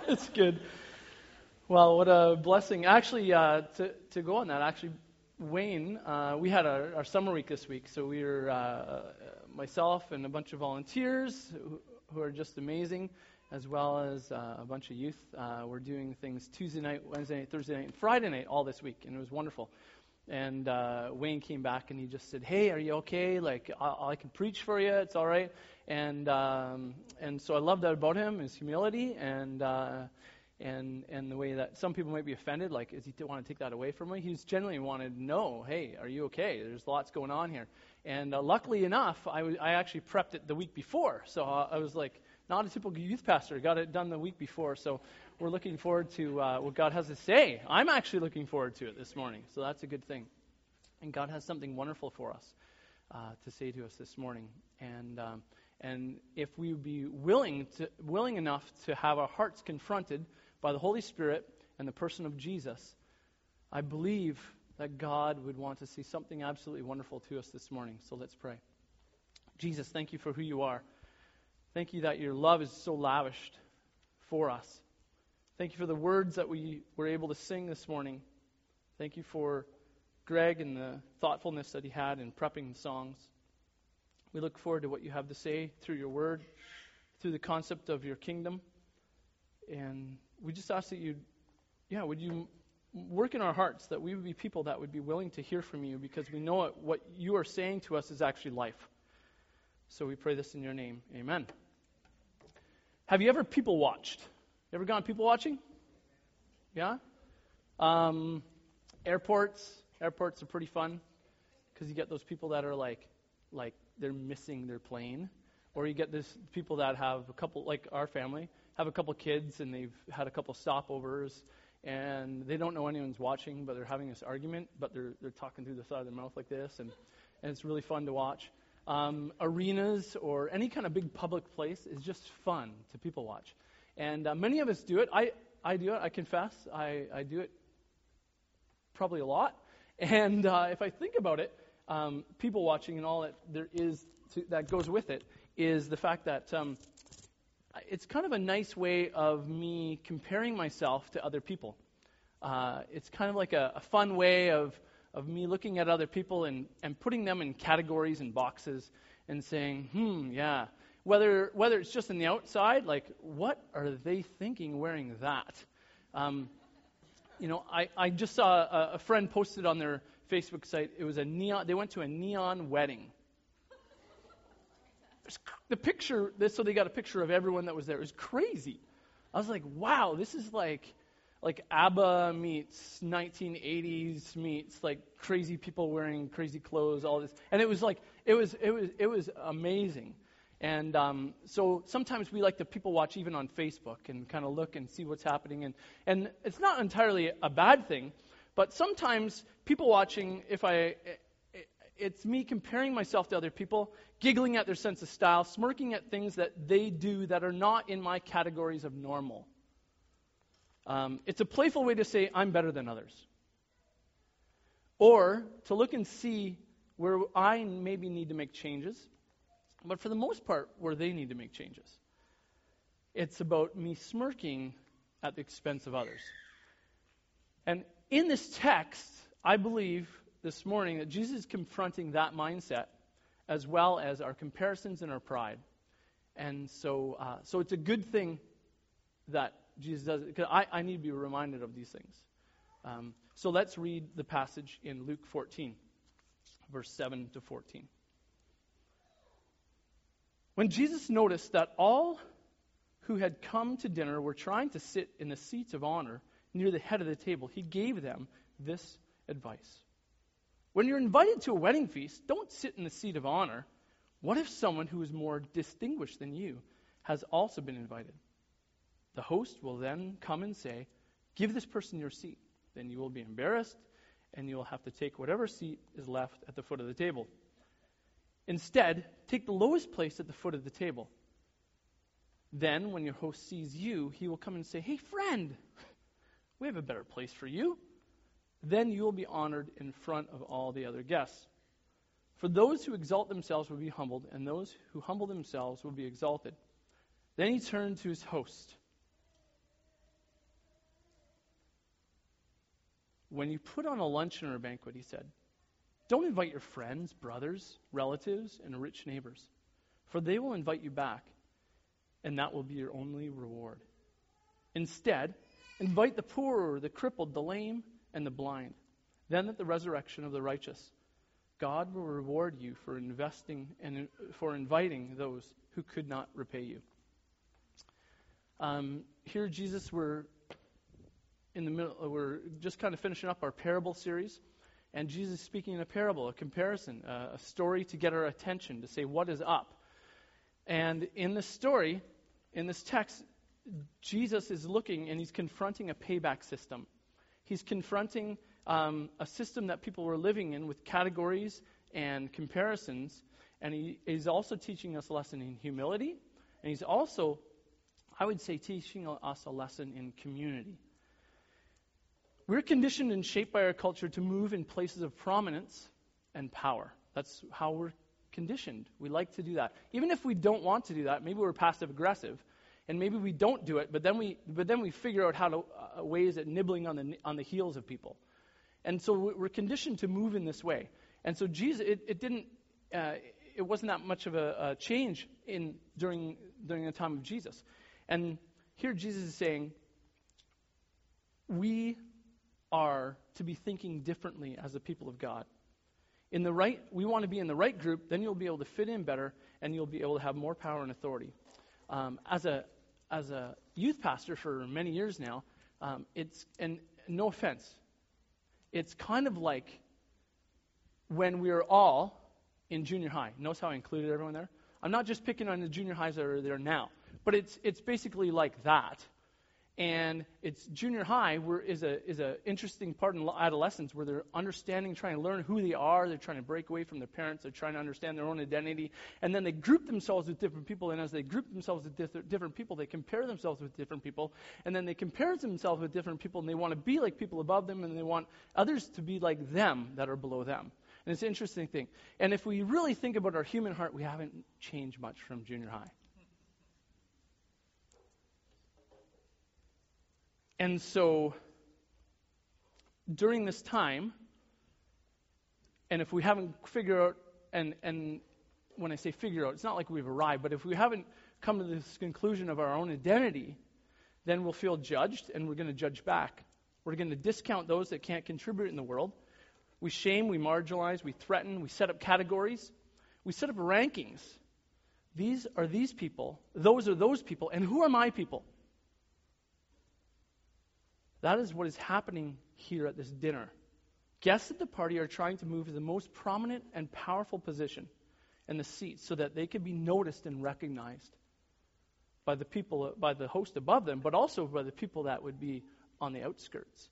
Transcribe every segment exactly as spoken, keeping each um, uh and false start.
It's good. Well, what a blessing. Actually, uh, to, to go on that, actually, Wayne, uh, we had our, our summer week this week, so we were, uh, myself and a bunch of volunteers who, who are just amazing, as well as uh, a bunch of youth. Uh, we're doing things Tuesday night, Wednesday night, Thursday night, and Friday night all this week, and it was wonderful. And uh, Wayne came back and he just said, "Hey, are you okay? Like, I, I can preach for you. It's all right." And um, and so I love that about him, his humility, and uh, and and the way that some people might be offended, like, "Is he want to take that away from me?" He's genuinely wanted to know, "Hey, are you okay? There's lots going on here." And uh, luckily enough, I, w- I actually prepped it the week before, so uh, I was like, not a typical youth pastor. Got it done the week before, so we're looking forward to uh, what God has to say. I'm actually looking forward to it this morning, so that's a good thing. And God has something wonderful for us uh, to say to us this morning. And um, and if we would be willing to willing enough to have our hearts confronted by the Holy Spirit and the person of Jesus, I believe that God would want to say something absolutely wonderful to us this morning. So let's pray. Jesus, thank you for who you are. Thank you that your love is so lavished for us. Thank you for the words that we were able to sing this morning. Thank you for Greg and the thoughtfulness that he had in prepping the songs. We look forward to what you have to say through your word, through the concept of your kingdom. And we just ask that you, yeah, would you work in our hearts that we would be people that would be willing to hear from you, because we know what you are saying to us is actually life. So we pray this in your name. Amen. Have you ever people watched? You ever gone people watching? Yeah? Um, airports. Airports are pretty fun because you get those people that are like, like they're missing their plane. Or you get this people that have a couple, like our family, have a couple kids and they've had a couple stopovers and they don't know anyone's watching, but they're having this argument, but they're they're talking through the side of their mouth like this, and, and it's really fun to watch. Um, arenas or any kind of big public place is just fun to people watch. And uh, many of us do it. I, I do it, I confess. I, I do it probably a lot. And uh, if I think about it, um, people watching and all that there is to, that goes with it is the fact that um, it's kind of a nice way of me comparing myself to other people. Uh, it's kind of like a, a fun way of of me looking at other people and, and putting them in categories and boxes and saying, hmm, yeah. Whether whether it's just on the outside, like, what are they thinking wearing that? Um, you know, I, I just saw a, a friend posted on their Facebook site, it was a neon, they went to a neon wedding. The picture, so they got a picture of everyone that was there. It was crazy. I was like, wow, this is like, like ABBA meets nineteen eighties meets like crazy people wearing crazy clothes, all this. And it was like, it was, it was, it was amazing. And um, so sometimes we like to people watch even on Facebook and kind of look and see what's happening. And, and it's not entirely a bad thing, but sometimes people watching, if I, it's me comparing myself to other people, giggling at their sense of style, smirking at things that they do that are not in my categories of normal. Um, it's a playful way to say I'm better than others. Or to look and see where I maybe need to make changes, but for the most part, where they need to make changes. It's about me smirking at the expense of others. And in this text, I believe this morning that Jesus is confronting that mindset as well as our comparisons and our pride. And so uh, so it's a good thing that Jesus does it, because I, I need to be reminded of these things. Um, so let's read the passage in Luke fourteen, verse seven to fourteen. When Jesus noticed that all who had come to dinner were trying to sit in the seats of honor near the head of the table, he gave them this advice. When you're invited to a wedding feast, don't sit in the seat of honor. What if someone who is more distinguished than you has also been invited? The host will then come and say, give this person your seat. Then you will be embarrassed, and you will have to take whatever seat is left at the foot of the table. Instead, take the lowest place at the foot of the table. Then, when your host sees you, he will come and say, hey, friend, we have a better place for you. Then you will be honored in front of all the other guests. For those who exalt themselves will be humbled, and those who humble themselves will be exalted. Then he turned to his host. when you put on a luncheon or a banquet, he said, don't invite your friends, brothers, relatives, and rich neighbors, for they will invite you back, and that will be your only reward. Instead, invite the poor, the crippled, the lame, and the blind. Then at the resurrection of the righteous, God will reward you for investing and for inviting those who could not repay you. Um, here, Jesus, we're in the middle. We're just kind of finishing up our parable series, and Jesus is speaking in a parable, a comparison, uh, a story to get our attention, to say what is up. And in this story, in this text, Jesus is looking and he's confronting a payback system. He's confronting um, a system that people were living in with categories and comparisons. And he is also teaching us a lesson in humility. And he's also, I would say, teaching us a lesson in community. We're conditioned and shaped by our culture to move in places of prominence and power. That's how we're conditioned. We like to do that. Even if we don't want to do that, maybe we're passive aggressive. And maybe we don't do it, but then we but then we figure out how to uh, ways at nibbling on the on the heels of people, and so we're conditioned to move in this way. And so Jesus, it, it didn't, uh, it wasn't that much of a, a change in during during the time of Jesus. And here Jesus is saying, we are to be thinking differently as the people of God. In the right, we want to be in the right group. Then you'll be able to fit in better, and you'll be able to have more power and authority. Um, as a As a youth pastor for many years now, um, it's, and no offense, it's kind of like when we were all in junior high. Notice how I included everyone there? I'm not just picking on the junior highs that are there now, but it's it's basically like that. And it's junior high where is a is a interesting part in adolescence where they're understanding, trying to learn who they are. They're trying to break away from their parents. They're trying to understand their own identity. And then they group themselves with different people. And as they group themselves with different people, they compare themselves with different people. And then they compare themselves with different people. And they want to be like people above them. And they want others to be like them that are below them. And it's an interesting thing. And if we really think about our human heart, we haven't changed much from junior high. And so, during this time, and if we haven't figured out, and, and when I say figure out, it's not like we've arrived, but if we haven't come to this conclusion of our own identity, then we'll feel judged, and we're going to judge back. We're going to discount those that can't contribute in the world. We shame, we marginalize, we threaten, we set up categories, we set up rankings. These are these people, those are those people, and who are my people? That is what is happening here at this dinner. Guests at the party are trying to move to the most prominent and powerful position in the seats so that they can be noticed and recognized by the people, by the host above them, but also by the people that would be on the outskirts.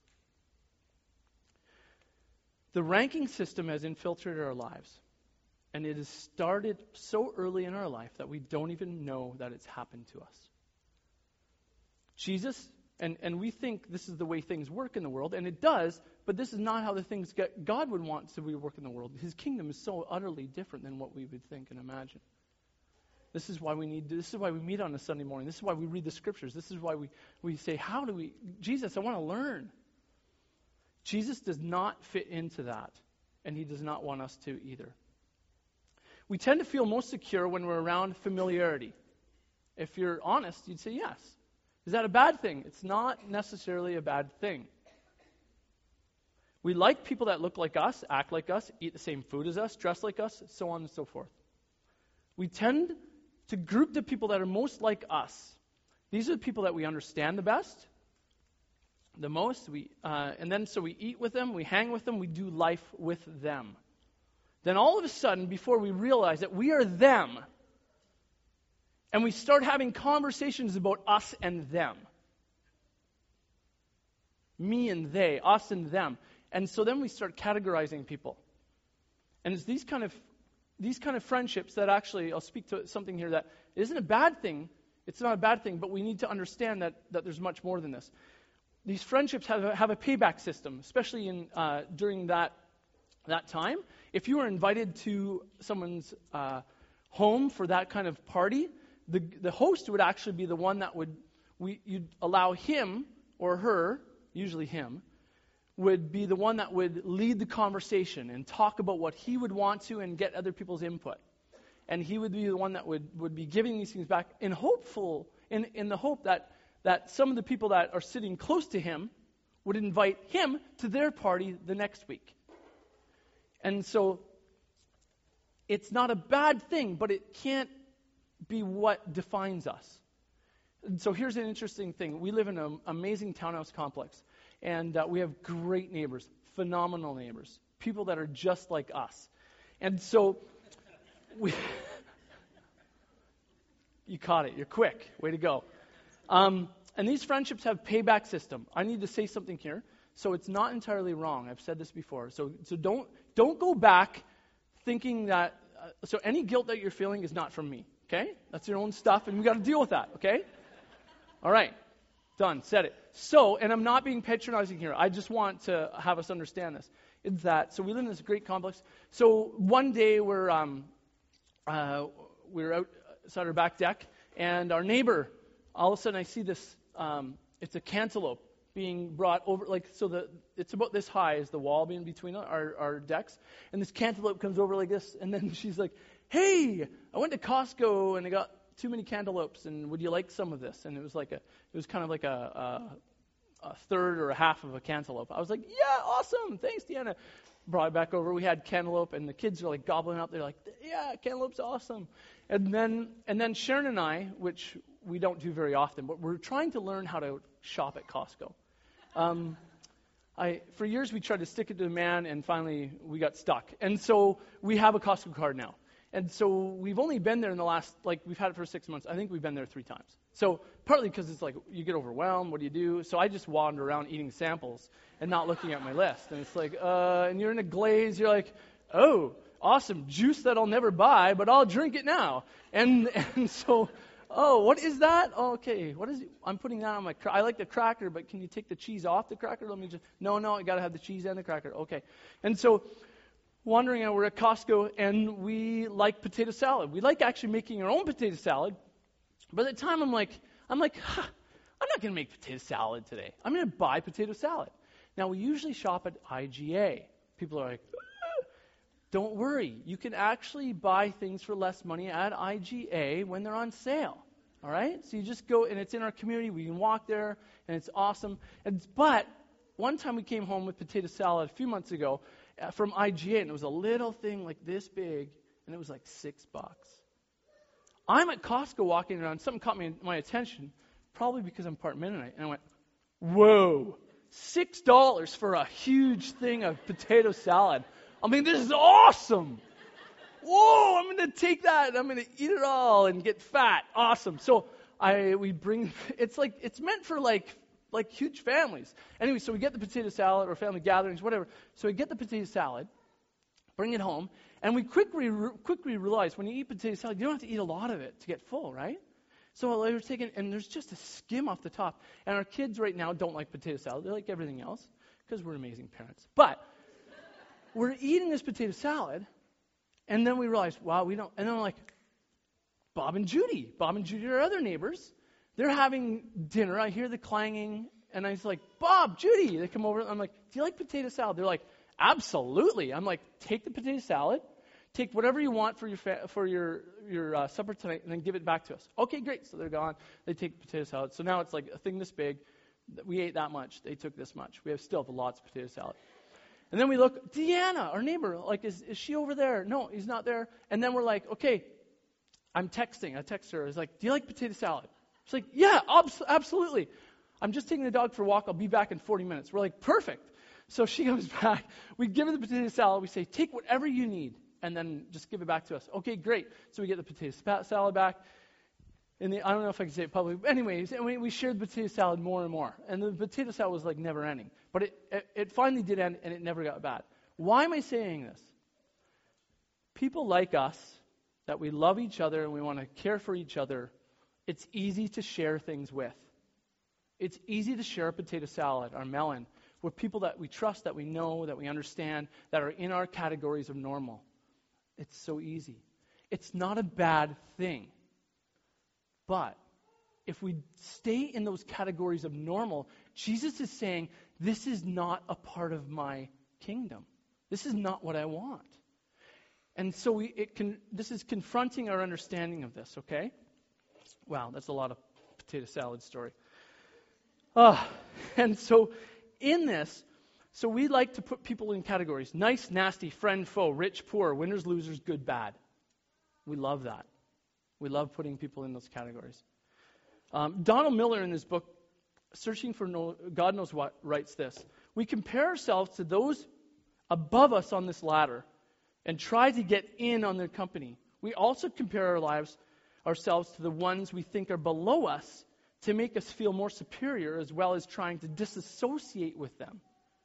The ranking system has infiltrated our lives, and it has started so early in our life that we don't even know that it's happened to us. Jesus And and we think this is the way things work in the world, and it does, but this is not how the things get, God would want to work in the world. His kingdom is so utterly different than what we would think and imagine. This is why we need. This is why we meet on a Sunday morning. This is why we read the scriptures. This is why we, we say, how do we, Jesus, I want to learn. Jesus does not fit into that, and he does not want us to either. We tend to feel most secure when we're around familiarity. If you're honest, you'd say yes. Is that a bad thing? It's not necessarily a bad thing. We like people that look like us, act like us, eat the same food as us, dress like us, so on and so forth. We tend to group the people that are most like us. These are the people that we understand the best, the most. We uh, and then so we eat with them, we hang with them, we do life with them. Then all of a sudden, before we realize that we are them, and we start having conversations about us and them. Me and they, us and them. And so then we start categorizing people. And it's these kind of these kind of friendships that actually, I'll speak to something here that isn't a bad thing. It's not a bad thing, but we need to understand that, that there's much more than this. These friendships have a, have a payback system, especially in uh, during that that time. If you were invited to someone's uh, home for that kind of party, The the host would actually be the one that would, we you'd allow him or her, usually him, would be the one that would lead the conversation and talk about what he would want to and get other people's input. And he would be the one that would, would be giving these things back in hopeful, in, in the hope that, that some of the people that are sitting close to him would invite him to their party the next week. And so it's not a bad thing, but it can't be what defines us. And so here's an interesting thing. We live in an amazing townhouse complex. And uh, we have great neighbors, phenomenal neighbors, people that are just like us. And so we, you caught it. You're quick. Way to go. Um, and these friendships have payback system. I need to say something here. So it's not entirely wrong. I've said this before. So so don't don't go back thinking that. Uh, so any guilt that you're feeling is not from me. Okay, that's your own stuff, and we got to deal with that. Okay. All right. Done. Said it. So, and I'm not being patronizing here. I just want to have us understand this. It's that. So we live in this great complex. So one day we're um, uh, we're outside our back deck, and our neighbor, all of a sudden I see this. Um, it's a cantaloupe being brought over, like so. The it's about this high is the wall being between our our decks, and this cantaloupe comes over like this, and then she's like, "Hey, I went to Costco and I got too many cantaloupes, and would you like some of this?" And it was like a, it was kind of like a, a, a third or a half of a cantaloupe. I was like, "Yeah, awesome, thanks, Deanna." Brought it back over. We had cantaloupe, and the kids are like gobbling up. They're like, "Yeah, cantaloupe's awesome." And then, and then Sharon and I, which we don't do very often, but we're trying to learn how to shop at Costco. Um, I, for years we tried to stick it to the man, and finally we got stuck. And so we have a Costco card now. And so we've only been there in the last, like, we've had it for six months. I think we've been there three times. So partly because it's like, you get overwhelmed, what do you do? So I just wander around eating samples and not looking at my list. And it's like, uh, and you're in a glaze, you're like, oh, awesome, juice that I'll never buy, but I'll drink it now. And and so, oh, what is that? Oh, okay, what is it? I'm putting that on my, cra- I like the cracker, but can you take the cheese off the cracker? Let me just, no, no, I got to have the cheese and the cracker. Okay. And so, wandering out, we're at Costco, and we like potato salad. We like actually making our own potato salad. But at the time, I'm like, I'm like, huh, I'm not going to make potato salad today. I'm going to buy potato salad. Now, we usually shop at I G A. People are like, ah. Don't worry. You can actually buy things for less money at I G A when they're on sale. All right? So you just go, and it's in our community. We can walk there, and it's awesome. And But one time we came home with potato salad a few months ago, from I G A, and it was a little thing like this big, and it was like six bucks. I'm at Costco walking around, something caught me, my attention, probably because I'm part Mennonite, and I went, whoa, six dollars for a huge thing of potato salad. I mean, this is awesome. Whoa, I'm going to take that, and I'm going to eat it all and get fat. Awesome. So I we bring, it's like, it's meant for like, like huge families. Anyway, so we get the potato salad or family gatherings, whatever. So we get the potato salad, bring it home, and we quickly quickly realize when you eat potato salad, you don't have to eat a lot of it to get full, right? So we're taking, and there's just a skim off the top. And our kids right now don't like potato salad. They like everything else because we're amazing parents. But we're eating this potato salad, and then we realize, wow, we don't. And then I'm like, Bob and Judy. Bob and Judy are other neighbors. They're having dinner. I hear the clanging, and I was like, Bob, Judy. They come over. I'm like, do you like potato salad? They're like, absolutely. I'm like, take the potato salad, take whatever you want for your fa- for your your uh, supper tonight, and then give it back to us. Okay, great. So they're gone. They take the potato salad. So now it's like a thing this big. We ate that much. They took this much. We have still have lots of potato salad. And then we look, Deanna, our neighbor, like, is is she over there? No, he's not there. And then we're like, okay, I'm texting. I text her. I was like, do you like potato salad? She's like, yeah, abs- absolutely. I'm just taking the dog for a walk. I'll be back in forty minutes. We're like, perfect. So she comes back. We give her the potato salad. We say, take whatever you need, and then just give it back to us. Okay, great. So we get the potato sp- salad back. And the, I don't know if I can say it publicly. But anyways, and we, we shared the potato salad more and more. And the potato salad was like never ending. But it, it, it finally did end, and it never got bad. Why am I saying this? People like us, that we love each other and we want to care for each other, it's easy to share things with. It's easy to share a potato salad or melon with people that we trust, that we know, that we understand, that are in our categories of normal. It's so easy. It's not a bad thing. But if we stay in those categories of normal, Jesus is saying, this is not a part of my kingdom. This is not what I want. And so we, it can, this is confronting our understanding of this, okay? Wow, that's a lot of potato salad story. Uh, and so in this, so we like to put people in categories. Nice, nasty, friend, foe, rich, poor, winners, losers, good, bad. We love that. We love putting people in those categories. Um, Donald Miller in his book, Searching for no, God Knows What, writes this. We compare ourselves to those above us on this ladder and try to get in on their company. We also compare our lives, ourselves to the ones we think are below us to make us feel more superior, as well as trying to disassociate with them.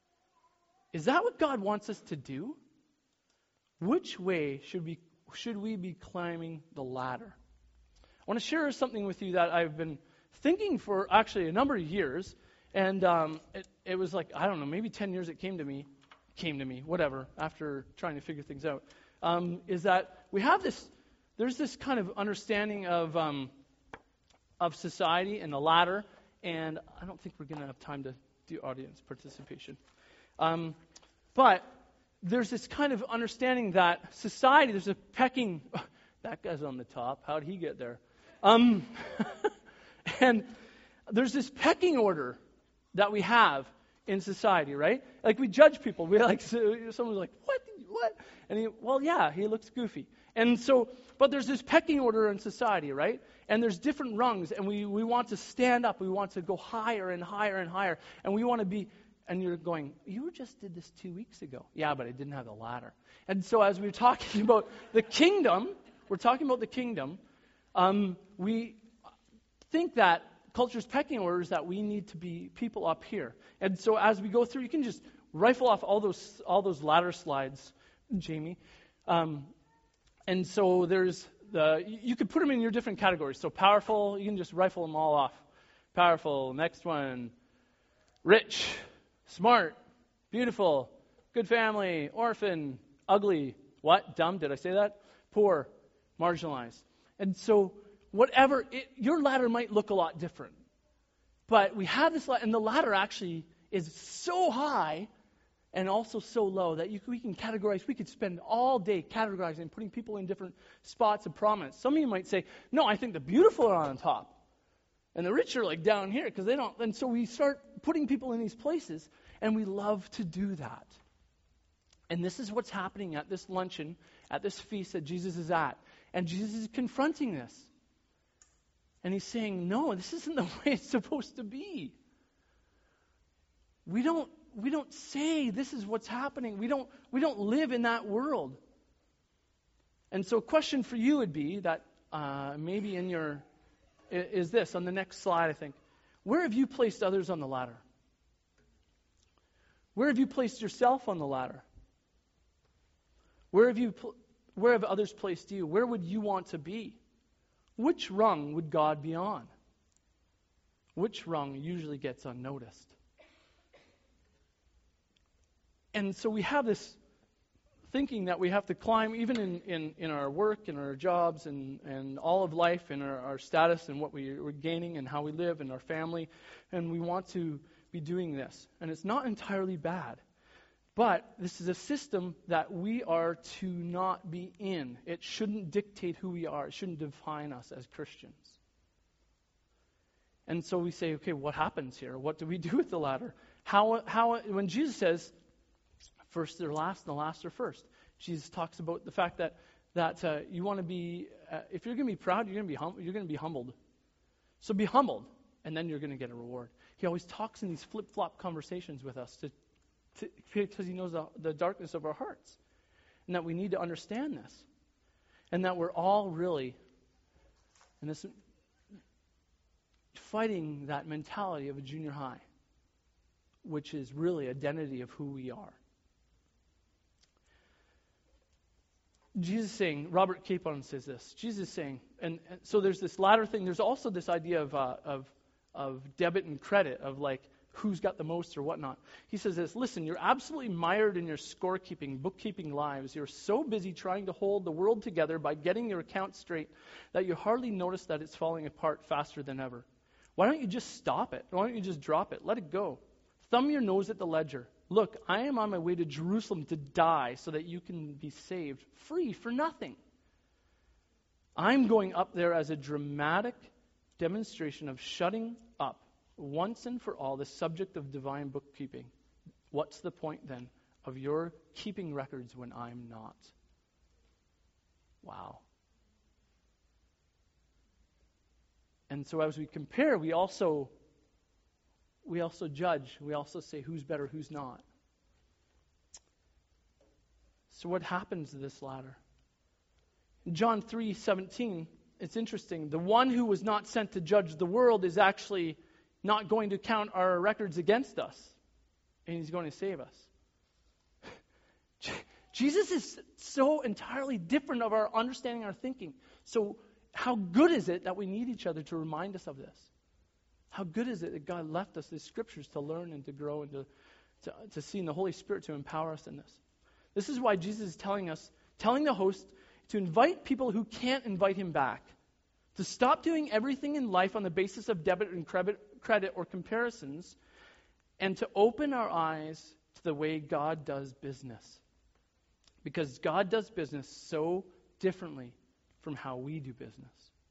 Is that what God wants us to do? Which way should we, should we be climbing the ladder? I want to share something with you that I've been thinking for actually a number of years, and um, it, it was like, I don't know, maybe ten years it came to me, came to me, whatever, after trying to figure things out, um, is that we have this, there's this kind of understanding of um, of society and the ladder, and I don't think we're going to have time to do audience participation. Um, but there's this kind of understanding that society, there's a pecking, that guy's on the top, how'd he get there? Um, and there's this pecking order that we have in society, right? Like we judge people. We like, so someone's like, what, what? And he, well, yeah, he looks goofy. And so, but there's this pecking order in society, right? And there's different rungs, and we, we want to stand up. We want to go higher and higher and higher. And we want to be, and you're going, you just did this two weeks ago. Yeah, but I didn't have the ladder. And so as we were talking about the kingdom, we're talking about the kingdom, um, we think that culture's pecking order is that we need to be people up here. And so as we go through, you can just rifle off all those all those ladder slides, Jamie. Um, and so there's the, you could put them in your different categories. So powerful, you can just rifle them all off. Powerful, next one. Rich, smart, beautiful, good family, orphan, ugly. What? Dumb? Did I say that? Poor, marginalized. And so whatever, it, your ladder might look a lot different. But we have this ladder, and the ladder actually is so high and also so low that you, we can categorize, we could spend all day categorizing, putting people in different spots of prominence. Some of you might say, no, I think the beautiful are on top. And the rich are like down here because they don't. And so we start putting people in these places, and we love to do that. And this is what's happening at this luncheon, at this feast that Jesus is at. And Jesus is confronting this. And he's saying, no, this isn't the way it's supposed to be. We don't we don't say this is what's happening. We don't we don't live in that world. And so a question for you would be that uh, maybe in your, is this, on the next slide, I think. Where have you placed others on the ladder? Where have you placed yourself on the ladder? Where have you where have others placed you? Where would you want to be? Which rung would God be on? Which rung usually gets unnoticed? And so we have this thinking that we have to climb, even in, in, in our work, in our jobs, and, and all of life, and our, our status, and what we, we're gaining, and how we live, and our family. And we want to be doing this. And it's not entirely bad. But this is a system that we are to not be in. It shouldn't dictate who we are. It shouldn't define us as Christians. And so we say, okay, what happens here? What do we do with the ladder? How, how, when Jesus says, first they're last, and the last are first, Jesus talks about the fact that that uh, you want to be, uh, if you're going to be proud, you're going to be hum- you're going to be humbled. So be humbled, and then you're going to get a reward. He always talks in these flip-flop conversations with us to. To, because he knows the, the darkness of our hearts. And that we need to understand this. And that we're all really in this fighting that mentality of a junior high, which is really identity of who we are. Jesus is saying, Robert Capon says this, Jesus is saying, and, and so there's this ladder thing, there's also this idea of uh, of of debit and credit, of like, who's got the most or whatnot. He says this, listen, you're absolutely mired in your scorekeeping, bookkeeping lives. You're so busy trying to hold the world together by getting your accounts straight that you hardly notice that it's falling apart faster than ever. Why don't you just stop it? Why don't you just drop it? Let it go. Thumb your nose at the ledger. Look, I am on my way to Jerusalem to die so that you can be saved, free for nothing. I'm going up there as a dramatic demonstration of shutting up once and for all the subject of divine bookkeeping. What's the point then of your keeping records when I'm not? Wow. And so as we compare, we also we also judge. We also say who's better, who's not. So what happens to this ladder? In John three seventeen, it's interesting. The one who was not sent to judge the world is actually not going to count our records against us. And he's going to save us. Jesus is so entirely different of our understanding, our thinking. So how good is it that we need each other to remind us of this? How good is it that God left us these scriptures to learn and to grow and to, to, to see, in the Holy Spirit to empower us in this? This is why Jesus is telling us, telling the host to invite people who can't invite him back, to stop doing everything in life on the basis of debit and credit, credit or comparisons, and to open our eyes to the way God does business. Because God does business so differently from how we do business.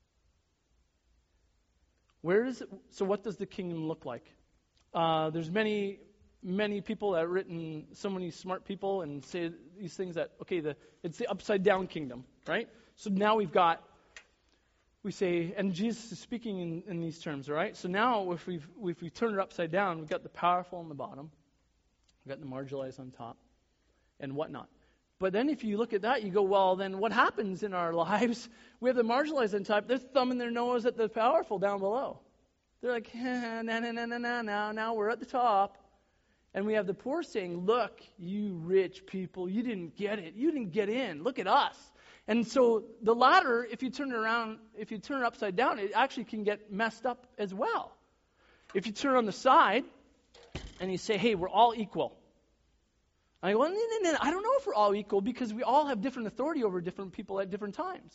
Where is it, so what does the kingdom look like? Uh, there's many, many people that have written, so many smart people, and say these things that, okay, the it's the upside down kingdom, right? So now we've got, we say, and Jesus is speaking in, in these terms, all right? So now if we've, if we turn it upside down, we've got the powerful on the bottom, we've got the marginalized on top, and whatnot. But then if you look at that, you go, well, then what happens in our lives? We have the marginalized on top. They're thumbing their nose at the powerful down below. They're like, eh, na, na, na, na, na, now, now we're at the top. And we have the poor saying, look, you rich people, you didn't get it. You didn't get in. Look at us. And so the ladder, if you turn it around, if you turn it upside down, it actually can get messed up as well. If you turn it on the side and you say, hey, we're all equal. I go, well, no, no, no, I don't know if we're all equal because we all have different authority over different people at different times.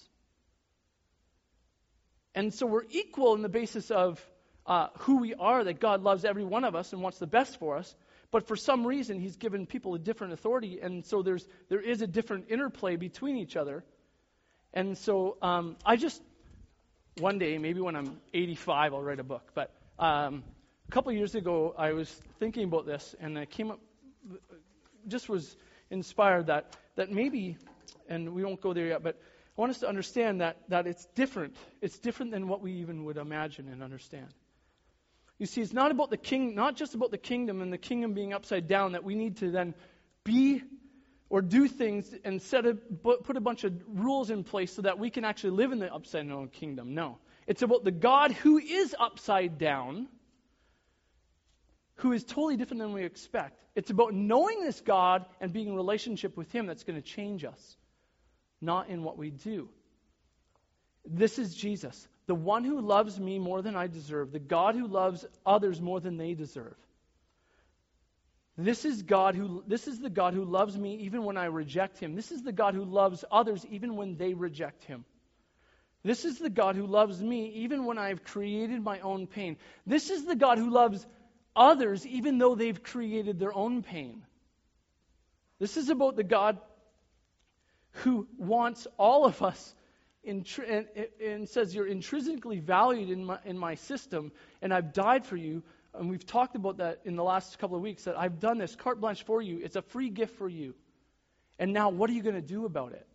And so we're equal in the basis of uh, who we are, that God loves every one of us and wants the best for us. But for some reason, he's given people a different authority, and so there's there is a different interplay between each other. And so um, I just, one day, maybe when I'm eighty-five, I'll write a book. But um, a couple years ago, I was thinking about this, and I came up, just was inspired that that maybe, and we won't go there yet, but I want us to understand that that it's different. It's different than what we even would imagine and understand. You see, it's not about the king, not just about the kingdom and the kingdom being upside down, that we need to then be or do things and set a, put a bunch of rules in place so that we can actually live in the upside down kingdom. No. It's about the God who is upside down, who is totally different than we expect. It's about knowing this God and being in relationship with him that's going to change us, not in what we do. This is Jesus, the one who loves me more than I deserve, the God who loves others more than they deserve. This is God who this is the God who loves me even when I reject him. This is the God who loves others even when they reject him. This is the God who loves me even when I've created my own pain. This is the God who loves others even though they've created their own pain. This is about the God who wants all of us intri- and, and says you're intrinsically valued in my, in my system, and I've died for you. And we've talked about that in the last couple of weeks, that I've done this carte blanche for you. It's a free gift for you. And now what are you going to do about it?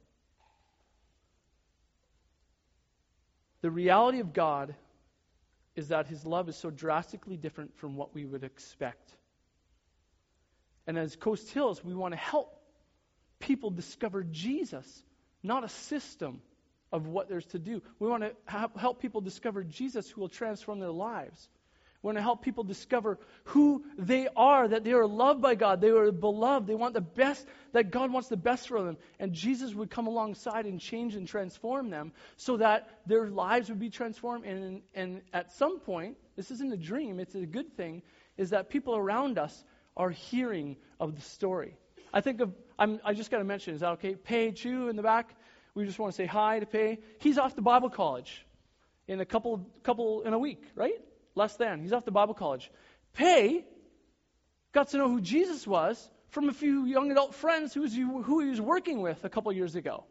The reality of God is that his love is so drastically different from what we would expect. And as Coast Hills, we want to help people discover Jesus, not a system of what there's to do. We want to have, help people discover Jesus who will transform their lives. We want to help people discover who they are, that they are loved by God, they are beloved, they want the best, that God wants the best for them. And Jesus would come alongside and change and transform them so that their lives would be transformed. And, and at some point, this isn't a dream, it's a good thing, is that people around us are hearing of the story. I think of, I'm, I just got to mention, is that okay? Pei Chu in the back, we just want to say hi to Pei. He's off to Bible college in a couple, couple in a week, right? less than. He's off to Bible college. Pei got to know who Jesus was from a few young adult friends who, was, who he was working with a couple years ago.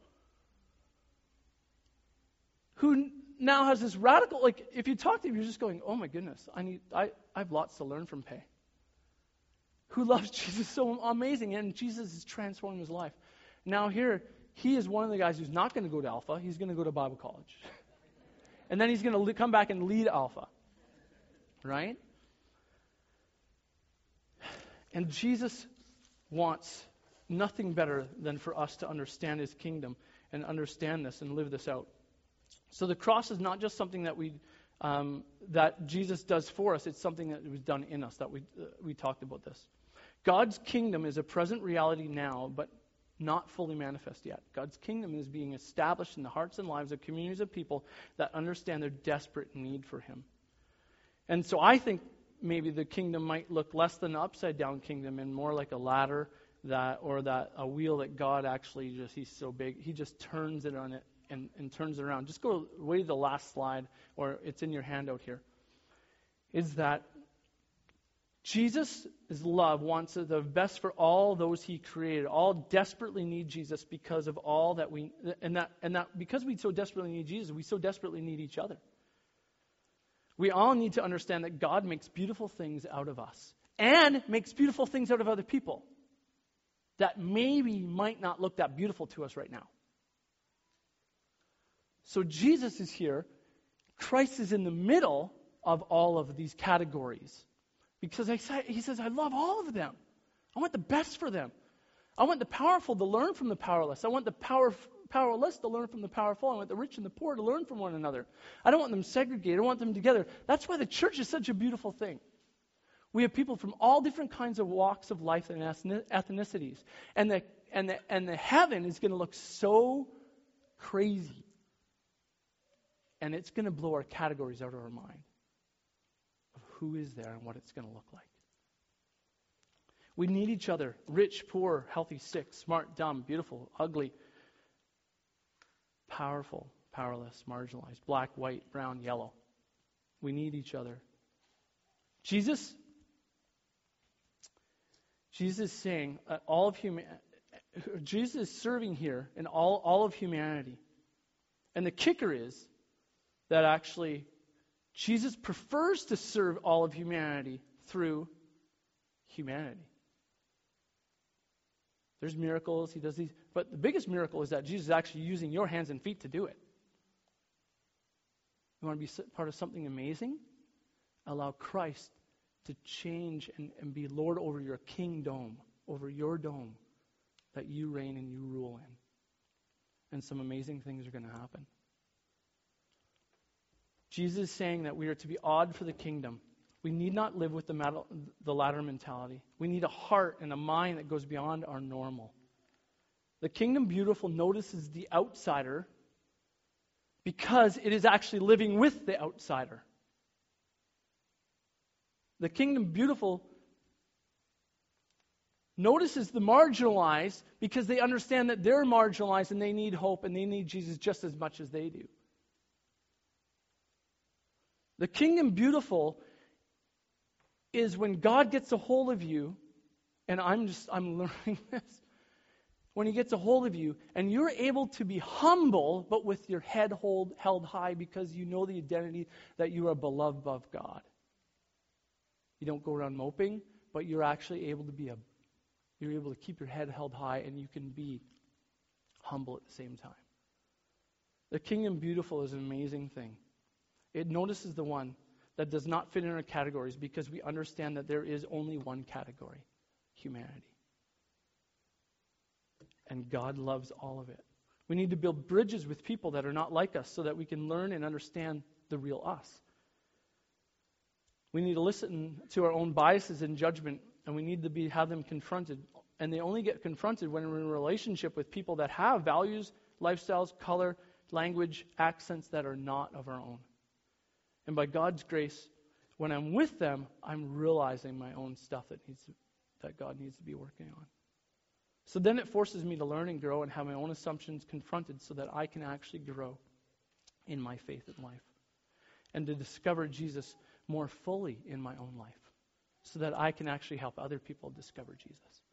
Who now has this radical, like, if you talk to him, you're just going, oh my goodness, I need, I, I have lots to learn from Pei. Who loves Jesus so amazing, and Jesus is transforming his life. Now here, he is one of the guys who's not going to go to Alpha. He's going to go to Bible college. And then he's going to come back and lead Alpha. Right? And Jesus wants nothing better than for us to understand his kingdom and understand this and live this out. So the cross is not just something that we um, that Jesus does for us. It's something that was done in us. That we uh, we talked about this. God's kingdom is a present reality now, but not fully manifest yet. God's kingdom is being established in the hearts and lives of communities of people that understand their desperate need for him. And so I think maybe the kingdom might look less than an upside down kingdom and more like a ladder that, or that a wheel that God actually just, he's so big, he just turns it on it and, and turns it around. Just go way to the last slide, or it's in your handout here. Is that Jesus' love wants the best for all those he created. All desperately need Jesus because of all that we, and that, and that because we so desperately need Jesus, we so desperately need each other. We all need to understand that God makes beautiful things out of us and makes beautiful things out of other people that maybe might not look that beautiful to us right now. So Jesus is here. Christ is in the middle of all of these categories. Because he says, I love all of them. I want the best for them. I want the powerful to learn from the powerless. I want the power, powerless to learn from the powerful. I want the rich and the poor to learn from one another. I don't want them segregated. I want them together. That's why the church is such a beautiful thing. We have people from all different kinds of walks of life and ethnicities. And the, and the, and the heaven is going to look so crazy. And it's going to blow our categories out of our mind. Who is there and what it's going to look like. We need each other. Rich, poor, healthy, sick, smart, dumb, beautiful, ugly, powerful, powerless, marginalized, black, white, brown, yellow. We need each other. Jesus, Jesus is saying uh, all of human, Jesus is serving here in all, all of humanity. And the kicker is that actually Jesus prefers to serve all of humanity through humanity. There's miracles, he does these, but the biggest miracle is that Jesus is actually using your hands and feet to do it. You want to be part of something amazing? Allow Christ to change and, and be Lord over your kingdom, over your dome that you reign and you rule in. And some amazing things are going to happen. Jesus is saying that we are to be awed for the kingdom. We need not live with the, mat- the ladder mentality. We need a heart and a mind that goes beyond our normal. The kingdom beautiful notices the outsider because it is actually living with the outsider. The kingdom beautiful notices the marginalized because they understand that they're marginalized and they need hope and they need Jesus just as much as they do. The kingdom beautiful is when God gets a hold of you, and I'm just, I'm learning this, when he gets a hold of you, and you're able to be humble, but with your head hold, held high because you know the identity that you are beloved of God. You don't go around moping, but you're actually able to be a, you're able to keep your head held high, and you can be humble at the same time. The kingdom beautiful is an amazing thing. It notices the one that does not fit in our categories because we understand that there is only one category, humanity. And God loves all of it. We need to build bridges with people that are not like us so that we can learn and understand the real us. We need to listen to our own biases and judgment, and we need to be have them confronted. And they only get confronted when we're in a relationship with people that have values, lifestyles, color, language, accents that are not of our own. And by God's grace, when I'm with them, I'm realizing my own stuff that needs to, that God needs to be working on. So then it forces me to learn and grow and have my own assumptions confronted so that I can actually grow in my faith and life. And to discover Jesus more fully in my own life so that I can actually help other people discover Jesus.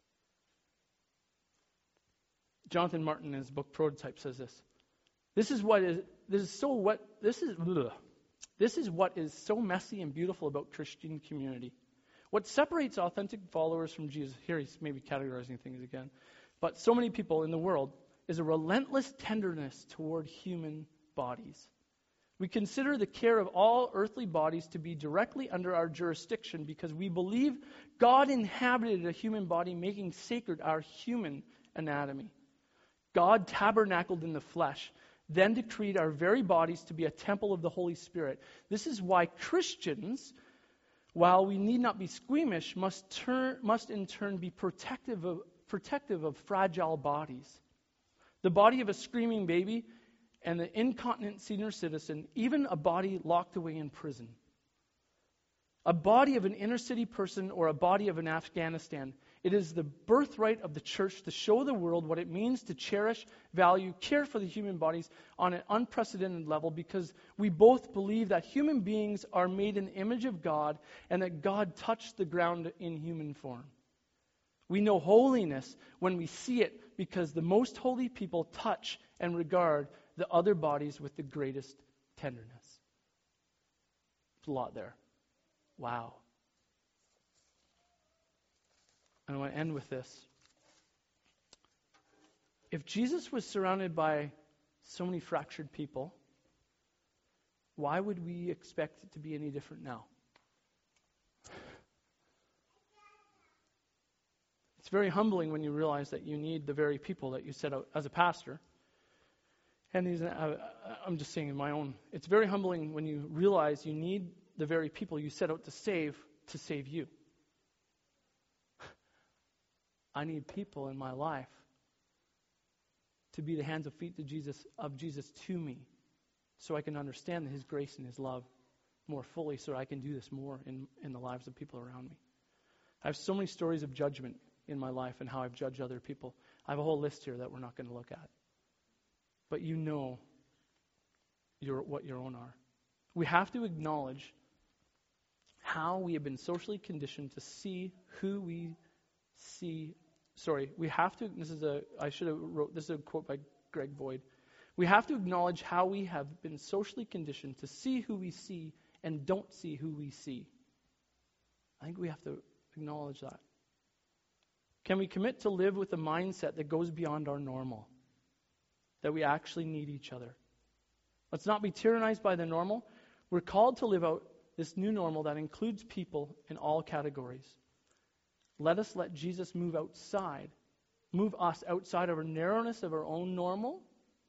Jonathan Martin in his book Prototype says this. This is what is this is so what this is ugh, this is what is so messy and beautiful about Christian community. What separates authentic followers from Jesus, here he's maybe categorizing things again, but so many people in the world, is a relentless tenderness toward human bodies. We consider the care of all earthly bodies to be directly under our jurisdiction because we believe God inhabited a human body, making sacred our human anatomy. God tabernacled in the flesh, then decreed our very bodies to be a temple of the Holy Spirit. This is why Christians, while we need not be squeamish, must turn, must in turn be protective of, protective of fragile bodies. The body of a screaming baby and the incontinent senior citizen, even a body locked away in prison. A body of an inner city person or a body of an Afghanistan. It is the birthright of the church to show the world what it means to cherish, value, care for the human bodies on an unprecedented level because we both believe that human beings are made in the image of God and that God touched the ground in human form. We know holiness when we see it because the most holy people touch and regard the other bodies with the greatest tenderness. There's a lot there. Wow. And I want to end with this. If Jesus was surrounded by so many fractured people, why would we expect it to be any different now? It's very humbling when you realize that you need the very people that you set out as a pastor. And these, uh, I'm just saying in my own, it's very humbling when you realize you need the very people you set out to save to save you. I need people in my life to be the hands and feet to Jesus, of Jesus to me so I can understand His grace and His love more fully so I can do this more in, in the lives of people around me. I have so many stories of judgment in my life and how I've judged other people. I have a whole list here that we're not going to look at. But you know your, what your own are. We have to acknowledge how we have been socially conditioned to see who we see. Sorry, we have to, this is a, I should have wrote, this is a quote by Greg Boyd. We have to acknowledge how we have been socially conditioned to see who we see and don't see who we see. I think we have to acknowledge that. Can we commit to live with a mindset that goes beyond our normal? That we actually need each other. Let's not be tyrannized by the normal. We're called to live out this new normal that includes people in all categories. Let us let Jesus move outside, move us outside of our narrowness of our own normal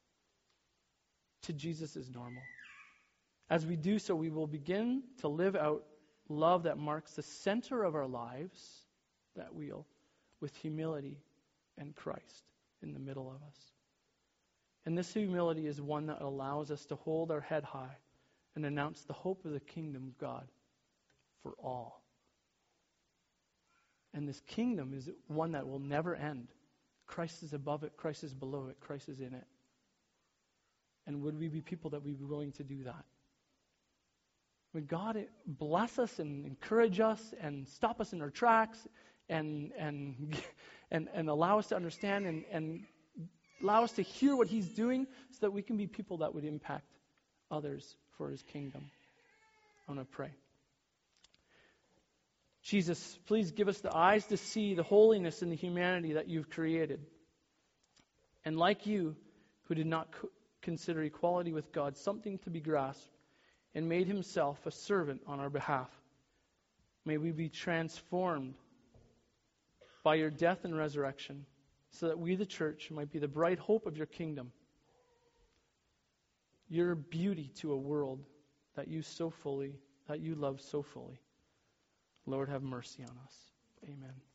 to Jesus' normal. As we do so, we will begin to live out love that marks the center of our lives, that wheel, with humility and Christ in the middle of us. And this humility is one that allows us to hold our head high and announce the hope of the kingdom of God for all. And this kingdom is one that will never end. Christ is above it, Christ is below it, Christ is in it. And would we be people that would be willing to do that? Would God bless us and encourage us and stop us in our tracks and and and, and allow us to understand and, and allow us to hear what He's doing so that we can be people that would impact others for His kingdom. I want to pray. Jesus, please give us the eyes to see the holiness and the humanity that You've created. And like You, who did not co- consider equality with God something to be grasped, and made Himself a servant on our behalf, may we be transformed by Your death and resurrection, so that we, the church, might be the bright hope of Your kingdom, Your beauty to a world that You so fully, that You love so fully. Lord, have mercy on us. Amen.